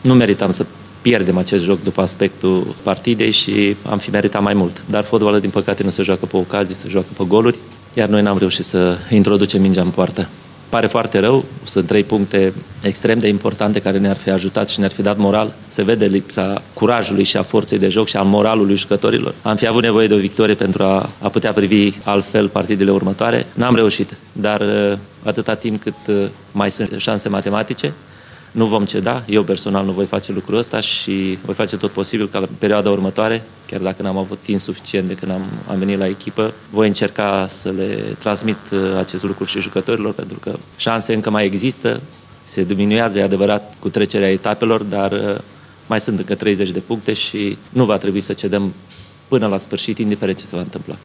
Nu meritam să pierdem acest joc după aspectul partidei și am fi meritat mai mult. Dar fotbalul, din păcate, nu se joacă pe ocazii, se joacă pe goluri, iar noi n-am reușit să introducem mingea în poartă. Pare foarte rău, sunt 3 puncte extrem de importante care ne-ar fi ajutat și ne-ar fi dat moral. Se vede lipsa curajului și a forței de joc și a moralului jucătorilor. Am fi avut nevoie de o victorie pentru a putea privi altfel partidele următoare. N-am reușit, dar atâta timp cât mai sunt șanse matematice, nu vom ceda. Eu personal nu voi face lucrul ăsta și voi face tot posibil ca la perioada următoare, chiar dacă n-am avut timp suficient de când am venit la echipă, voi încerca să le transmit acest lucru și jucătorilor, pentru că șanse încă mai există, se diminuează, e adevărat, cu trecerea etapelor, dar mai sunt încă 30 de puncte și nu va trebui să cedăm până la sfârșit, indiferent ce se va întâmpla.